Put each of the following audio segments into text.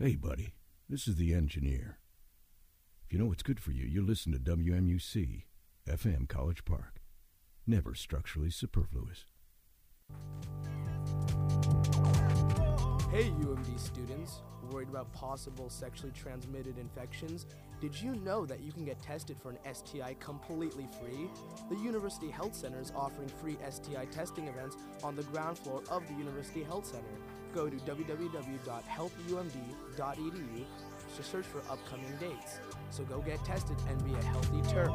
Hey, buddy, this is the engineer. If you know what's good for you, you listen to WMUC, FM College Park. Never structurally superfluous. Hey UMD students, worried about possible sexually transmitted infections? Did you know that you can get tested for an STI completely free? The University Health Center is offering free STI testing events on the ground floor of the University Health Center. Go to www.healthumd.edu to search for upcoming dates. So go get tested and be a healthy Terp.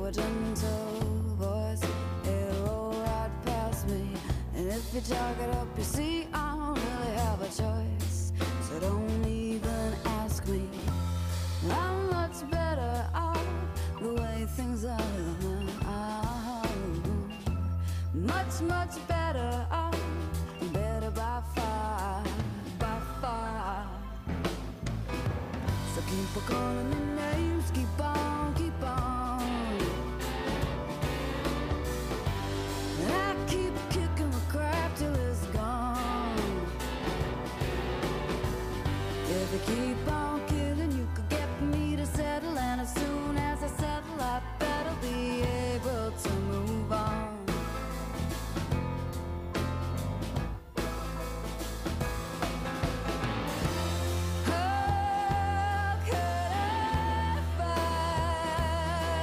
a gentle voice, it rolled right past me. And if you chalk it up, you see I don't really have a choice. So don't even ask me. I'm much better off the way things are. Much, much better off. Better by far, by far. So keep on calling me names, keep on, keep on. And I keep kicking the crap till it's gone. If you keep on killing, you could get me to settle. And as soon as I settle, I better be able to move on. How could I fight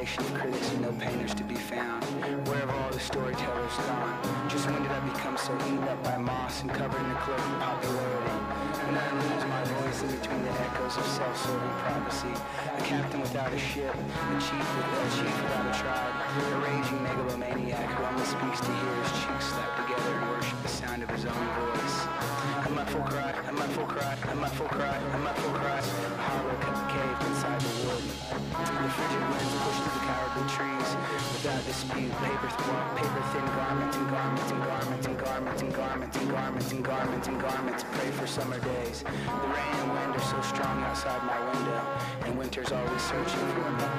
generation of critics and no painters to be found. Where have all the storytellers gone? Just when did I become so eaten up by moss and covered in the cloak of popularity? When I lose my voice in between the echoes of self-serving prophecy. A captain without a ship, a chief without a tribe, a raging megalomaniac who only speaks to hear his cheeks slap together and worship the sound of his own voice. A muffled cry, a muffled cry, a muffled cry, a muffled cry, a hollow caved inside the wood. The frigid winds pushed through the cowardly trees without dispute. Paper thin garments and garments and garments and garments and garments and garments and garments and garments. Pray for summer days. The rain and wind are so strong outside my window, and winter's always searching for me.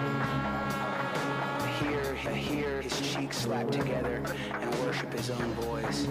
Hear his cheeks slap together and worship his own voice.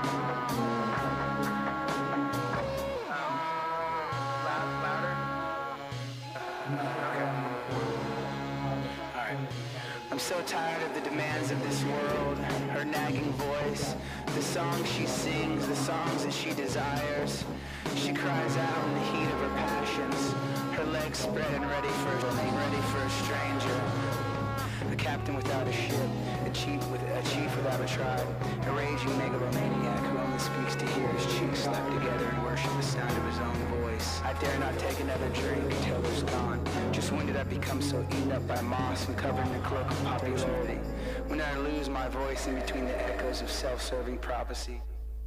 I'm so tired of the demands of this world, her nagging voice, the songs she sings, the songs that she desires. She cries out in the heat of her passions, her legs spread and ready for a stranger. A captain without a ship, a chief without a tribe, a raging megalomaniac who only speaks to hear his cheeks slap together and worship the sound of his own voice. I dare not take another drink until there's gone. Just when did I become so eaten up by moss and covered in the cloak of popularity? When did I lose my voice in between the echoes of self-serving prophecy?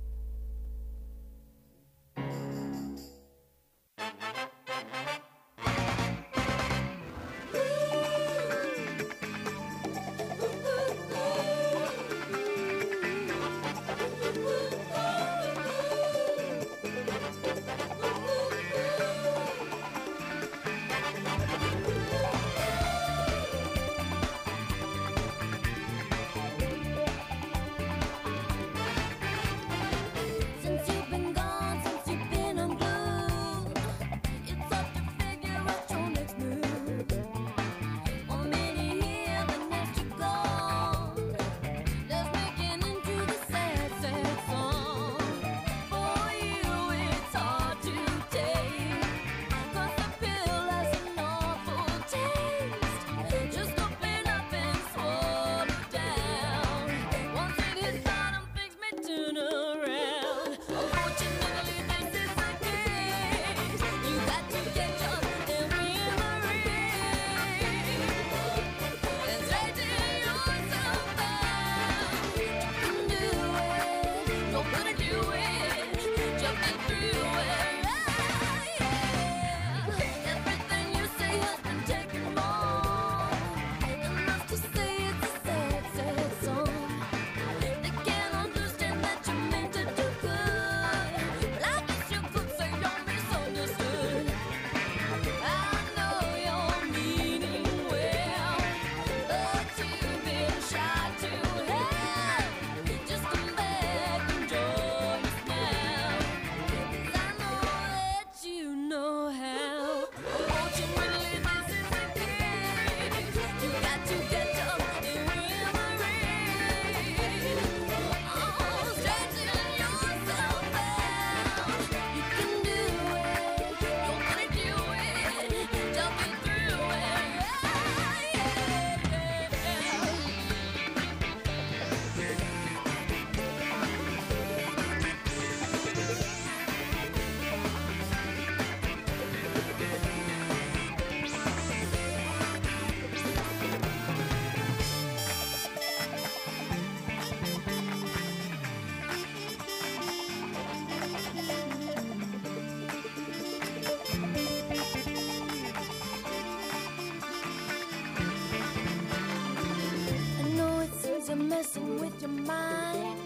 Messing with your mind,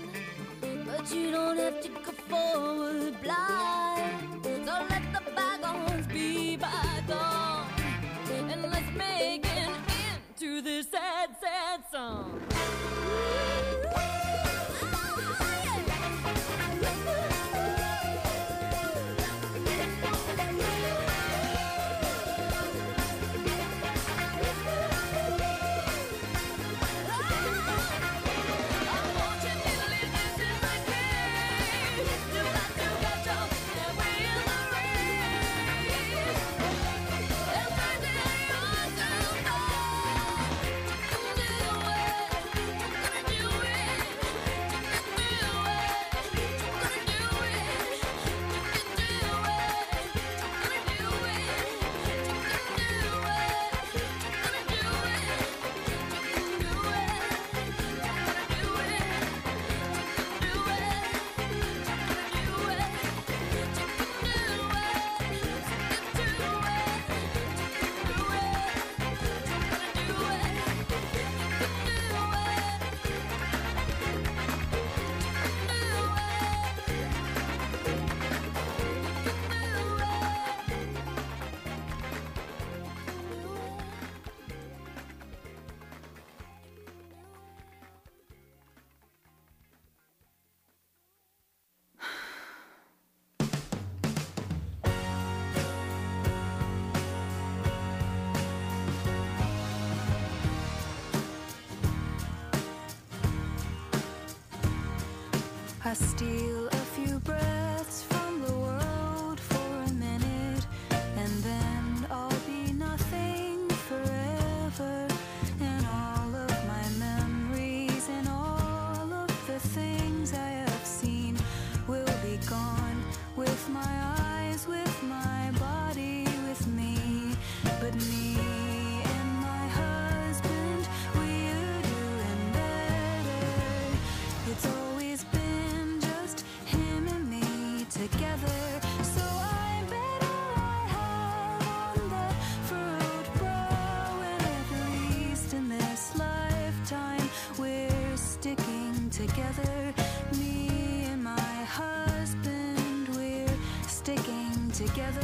but you don't have to go forward blind. So let the bygones be bygones, and let's make an end to this sad, sad song. I steal a few breaths from the world for a minute, and then I'll be nothing forever. And all of my memories and all of the things I have seen will be gone, with my eyes, with my body, with me. But me and my husband, we're doing better. It's always been just him and me together. So I bet all I have on that furrowed brow, and at least in this lifetime we're sticking together. Me and my husband, we're sticking together.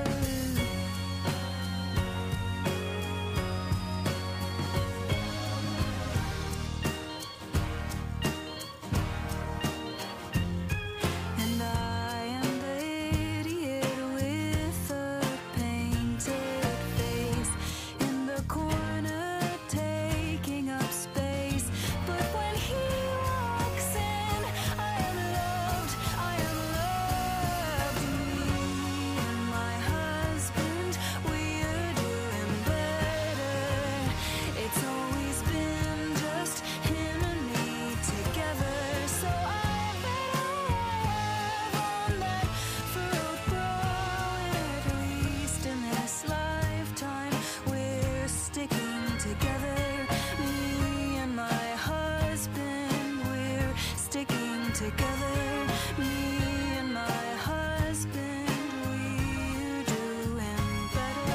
And I am the idiot with a painted face in the corner, taking up space. But when he walks in, I am loved, I am loved. Me and my husband, we're doing better. It's always been just him and me together. So I bet I have on that furrowed brow, and at least in this lifetime we're sticking together. Me and my husband, we're sticking together. Me and my husband, we're doing better.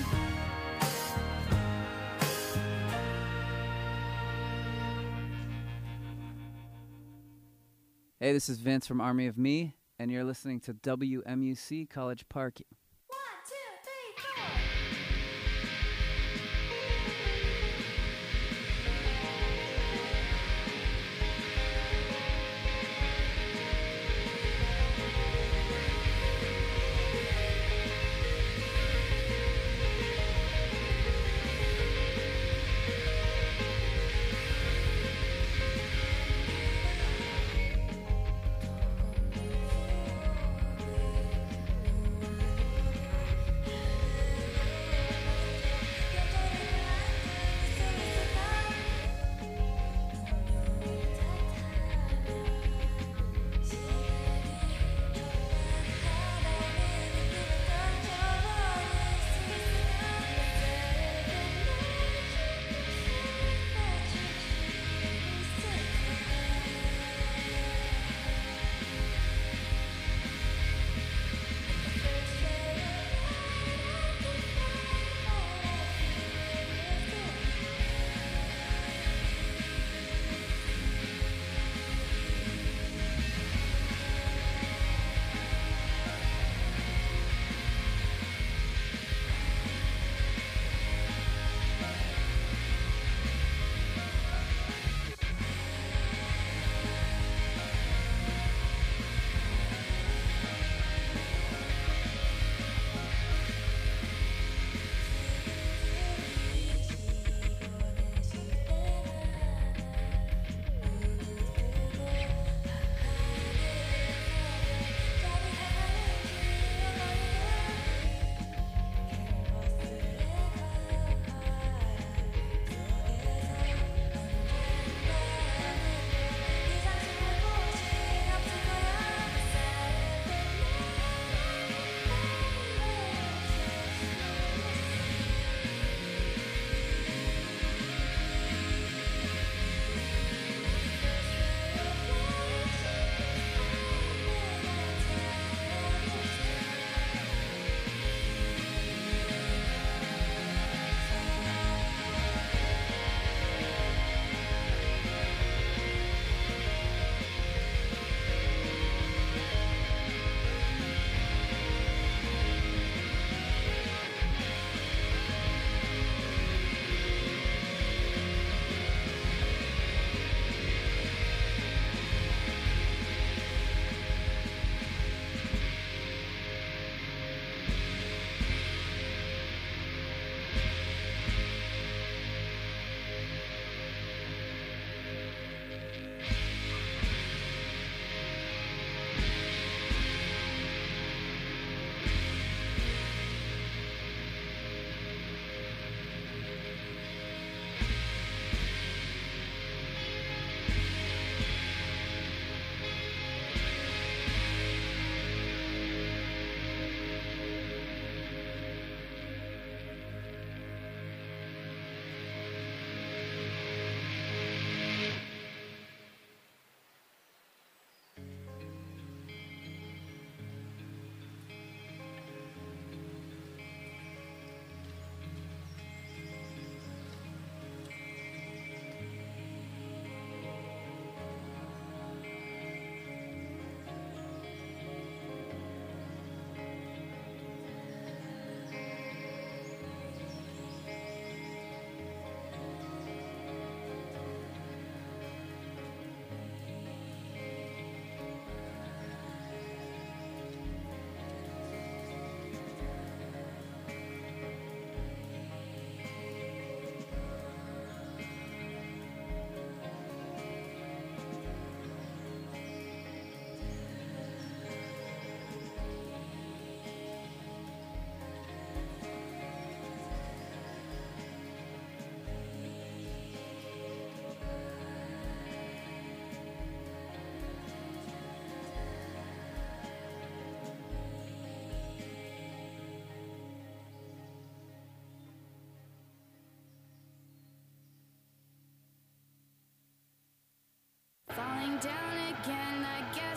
Hey, this is Vince from Army of Me, and you're listening to WMUC College Park. 1, 2, 3, 4.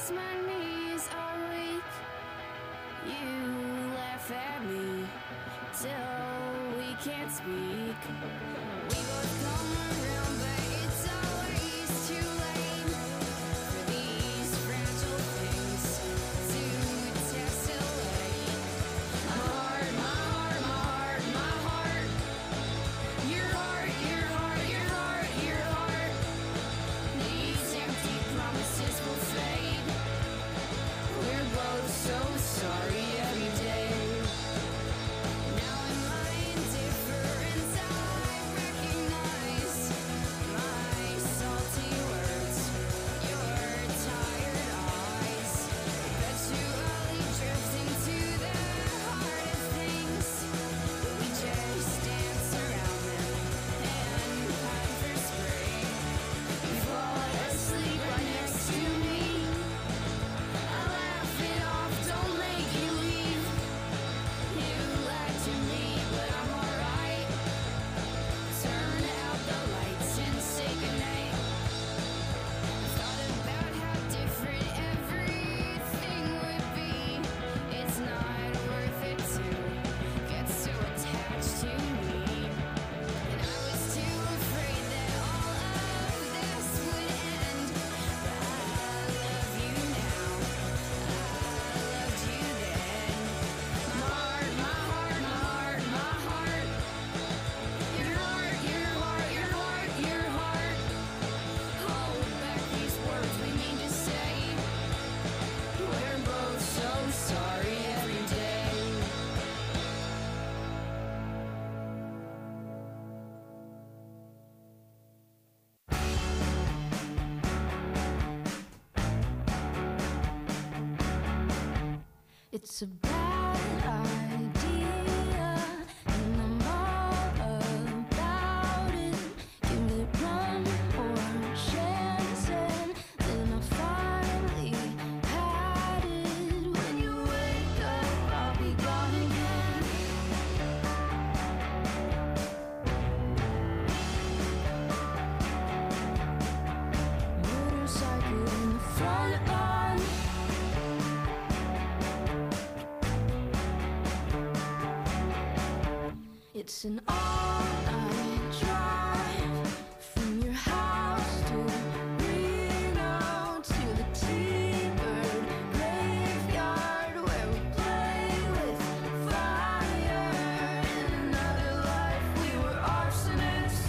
'cause my knees are weak. You laugh at me till we can't speak. We both come around, but it's always too late for these fragile things to tessellate. My heart, my heart, my heart, my heart. Your heart, your heart, your heart, your heart. These empty promises will fade. We're both so sorry every day. Now in my indifference I recognize my salty words, your tired eyes. But too early drift into the heart of things. We just dance around them and pine for spring. You fall asleep right next to me. I laugh it off, don't make you leave. You lied to me, but I'm alright. Turn out the lights and say goodnight. Thought about how different everything would be. It's not worth it to get so attached to me. And I was too afraid that all of this would end. But I love you now. I loved you then. My heart, my heart, my heart, my heart. Your heart, your heart, your heart, your heart. Hold back these words we mean to say. We're both so sorry every day. It's a bad idea, and I'm all about it. Give it one more chance, and then I finally had it. When you wake up, I'll be gone again. Motorcycle in the front lawn. It's an all-night drive from your house to Reno to the T-Bird graveyard where we play with fire. In another life, we were arsonists.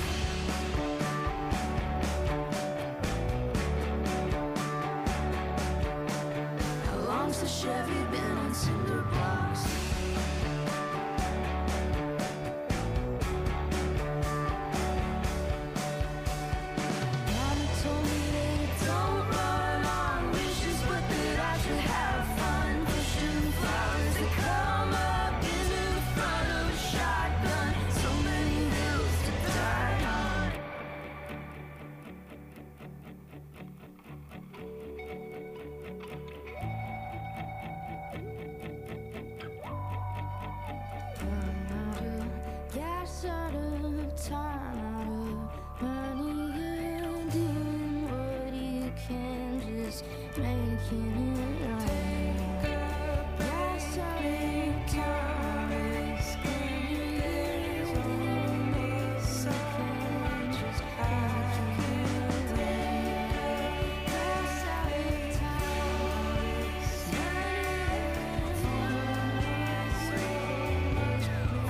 How long's the Chevy been on cinder blocks? Mama told me that don't run on wishes, but that I should have fun pushing flowers that come up into the front of a shotgun. So many hills to die on. Gas out of time, out of money, and doing what you can, just making it right. Gas out of time, spending years doing this, I can just make it right. Gas out of time, spending years doing this, so much.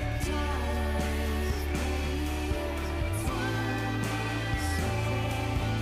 Gas out of time.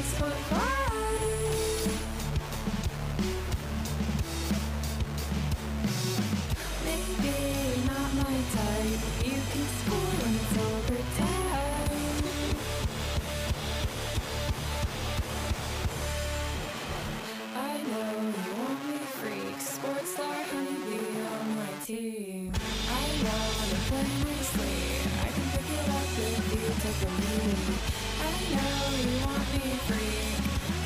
ask for five. Maybe you're not my type. You can score when it's overtime. I know you want me freak. Sports star honeybee on my team. I wanna play nicely. I can pick it up if you take a lead. I know you want me freak.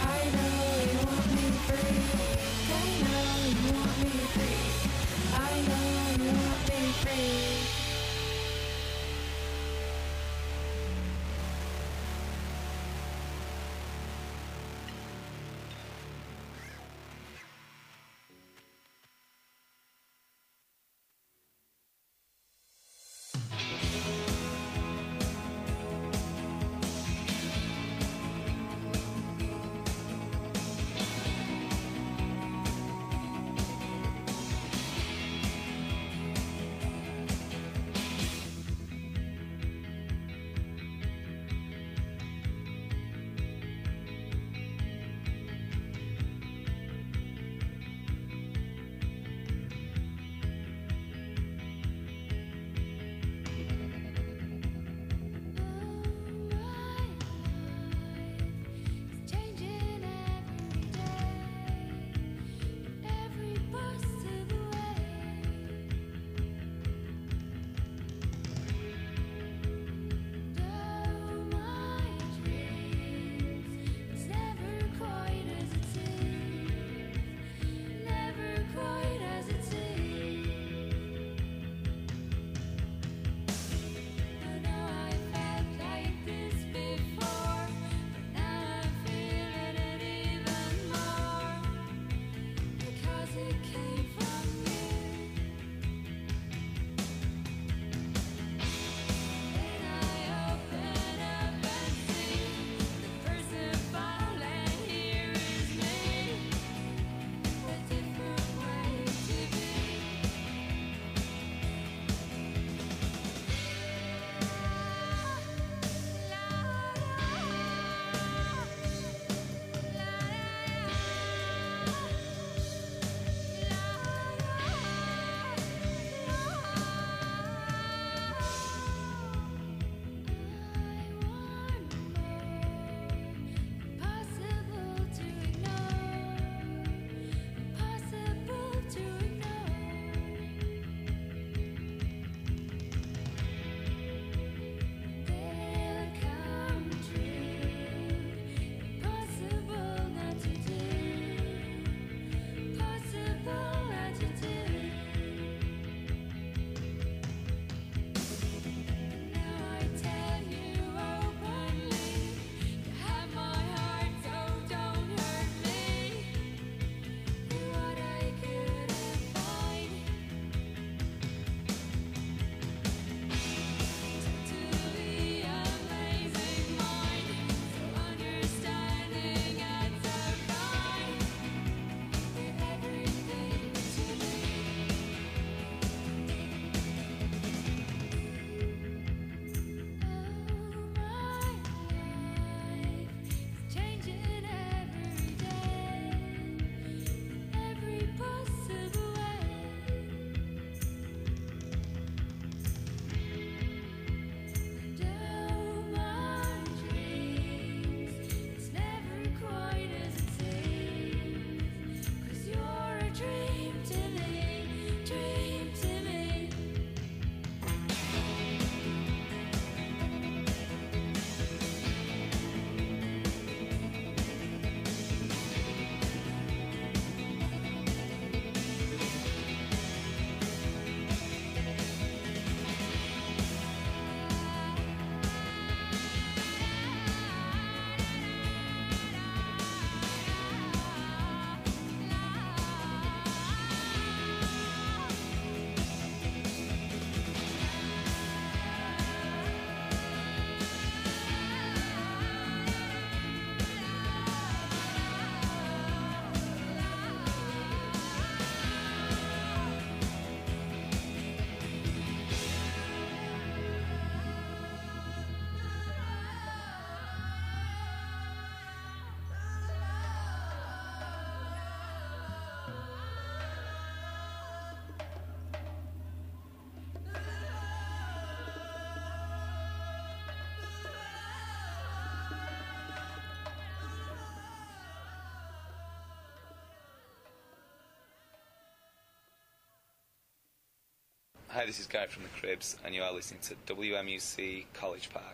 Hi, this is Guy from the Cribs, and you are listening to WMUC College Park.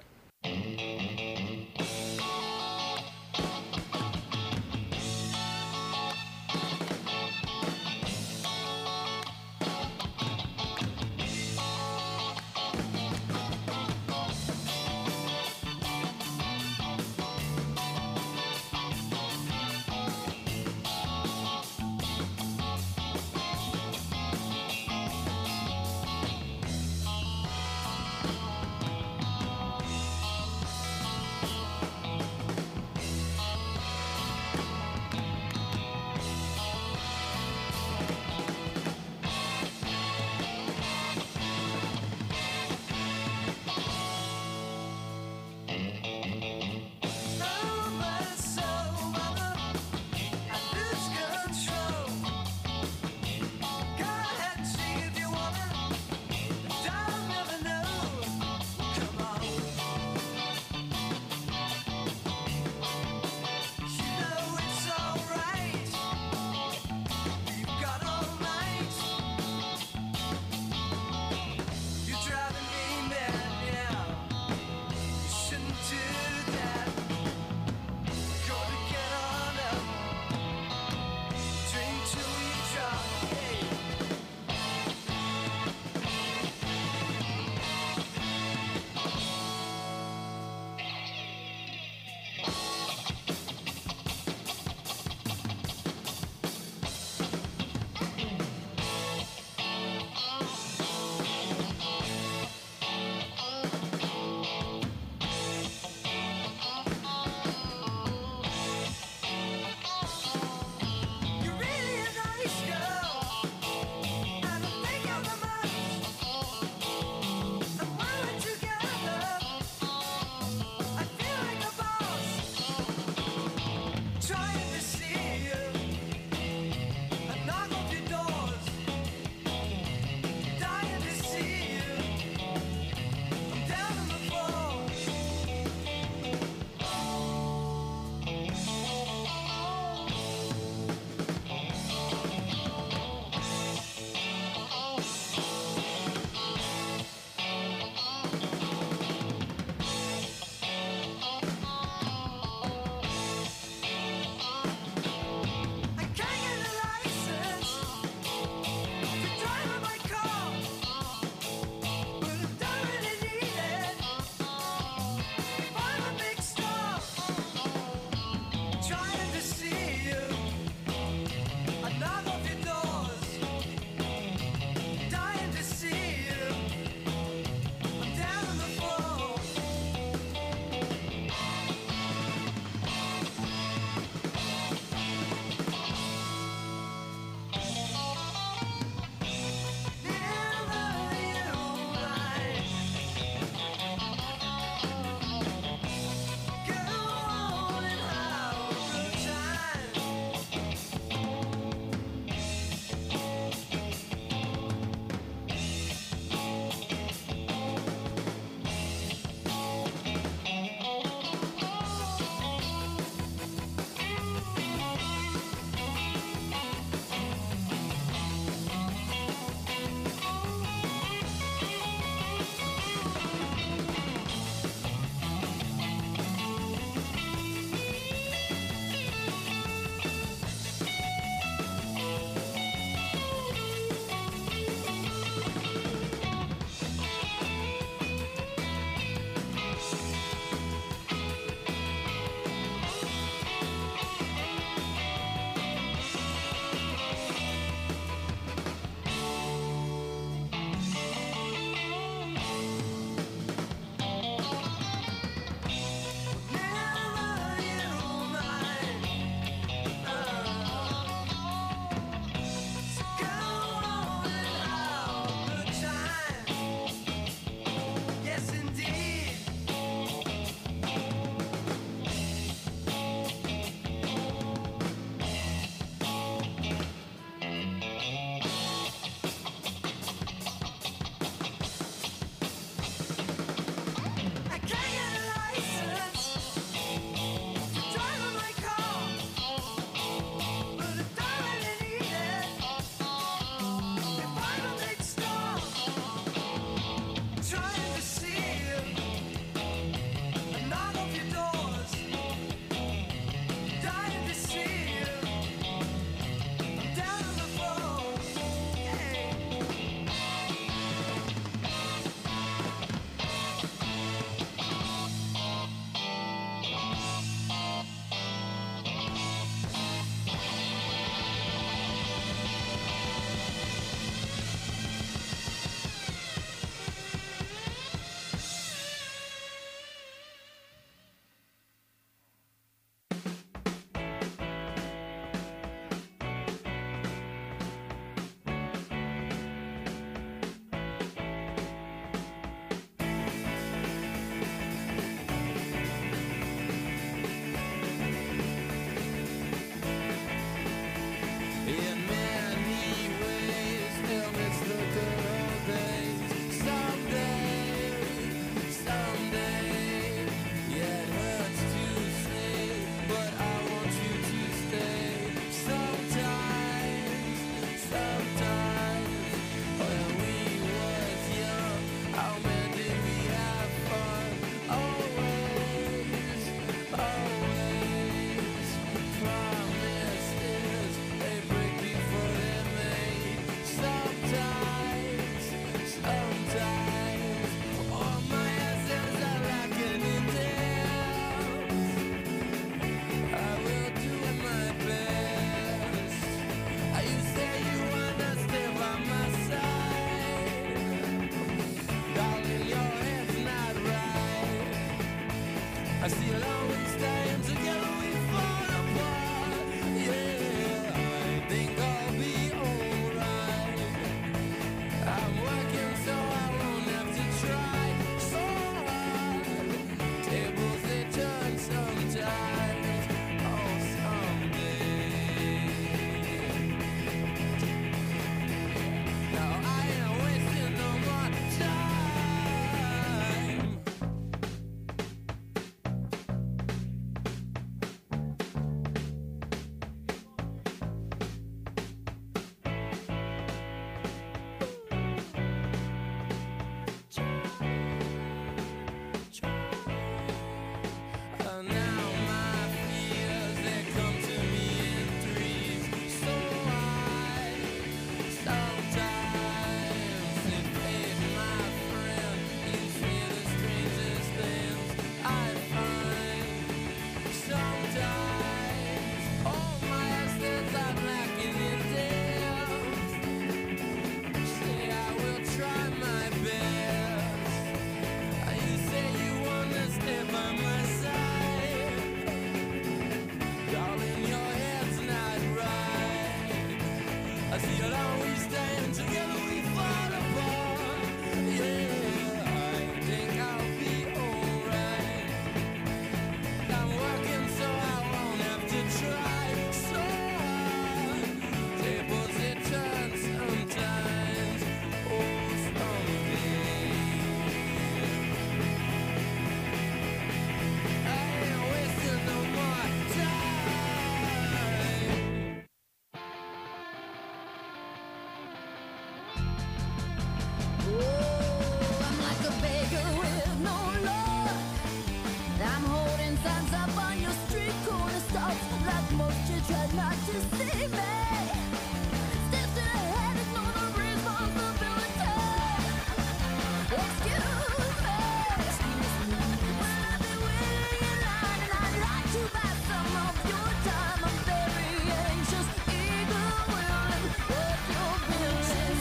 Most you tried not to see me. Steps to the head, ignore the responsibility. Excuse me. Well, I've been waiting in line and I'd like to buy some of your time. I'm very anxious, eager, willing. What you're feeling.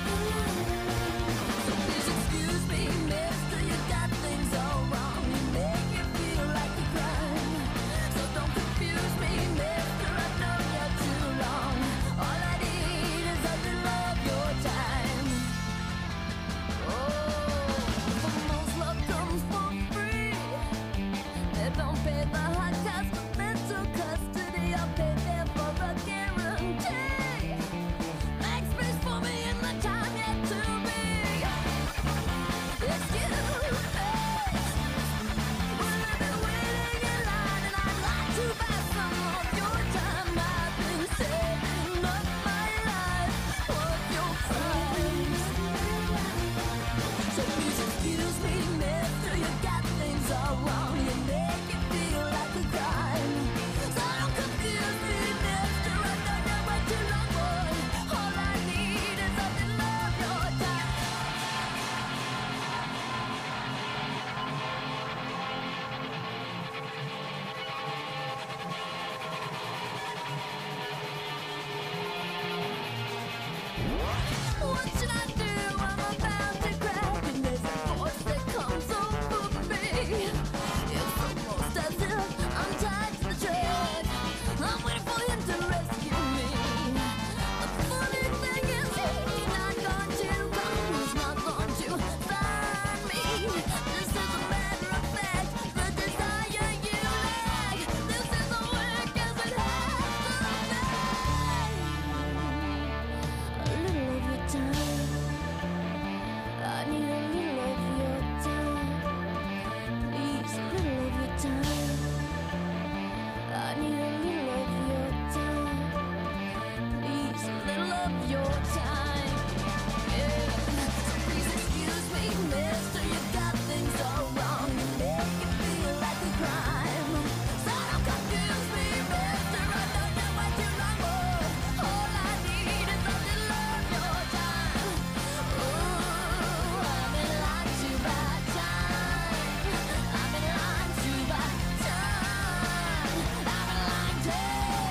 So please excuse me, mister, you got things all wrong. You make it feel like a crime. So don't confuse me, mister, I've known you too long. All I need is a little of your time. Oh, for most love comes for free. They don't pay the high cost of mental custody. I'll pay them for a guarantee. Make space for me in the time yet to be. Excuse me. Well, I've been waiting in line and I'd like to buy some of your time. I've been saving up my life. What's your price? So please excuse me, mister, you got things all wrong. You make it feel like a crime. So don't confuse me, mister, I've known you way too long, boy. All I need is a little of your time. What should I do? I'm about to crack, and there's a force that comes over me. It's almost as if I'm tied to the track. I'm waiting for him to rescue me. The funny thing is, he's not going to come. He's not going to find me. This is a matter of fact, the desire you lack. This isn't work as it has to be. A little of your time. I need a little of your time. Please, a little of your time. I need a little of your time. Please, a little of your time. Yeah. So please excuse me, mister, you got things all wrong. You make it feel like a crime. So don't confuse me, mister, I know you way too long, boy. All I need is a little of your time. Ooh, I'm in line to buy time. I'm in line to buy time. I'm in line to.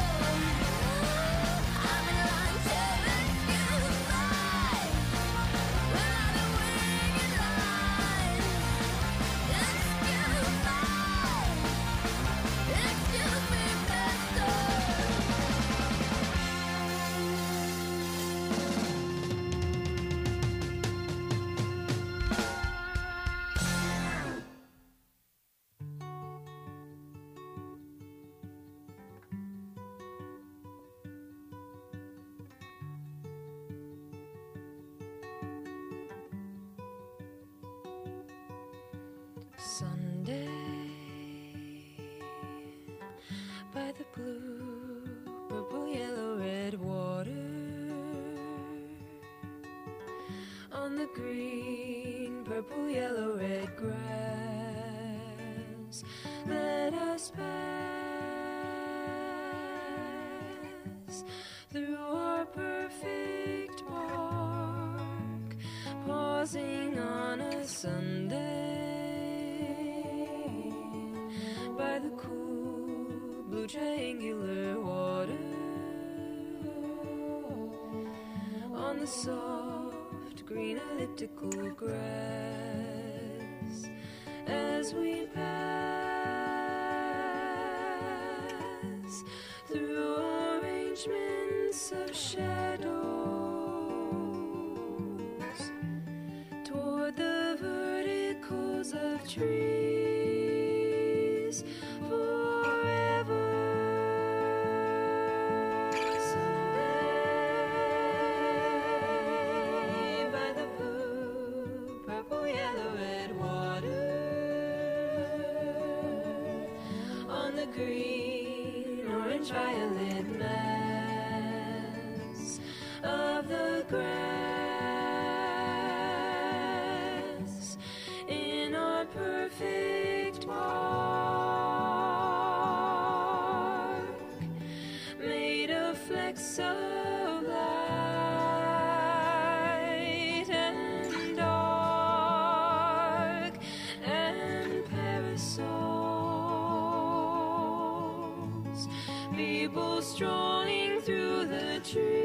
I'm in line to excuse me. Well, I've been waiting in line. Excuse me, mister. Sunday by the blue, purple, yellow, red water, on the green, purple, yellow, red grass. Let us pass through our perfect park, pausing on a Sunday by the cool blue triangular water, on the soft green elliptical grass, as we pass through arrangements of shadows toward the verticals of trees forever. Sunday by the blue, purple, yellow, red water, on the green, orange, violet mass of the grass in our perfect park, specks of light and dark and parasols, people strolling through the trees.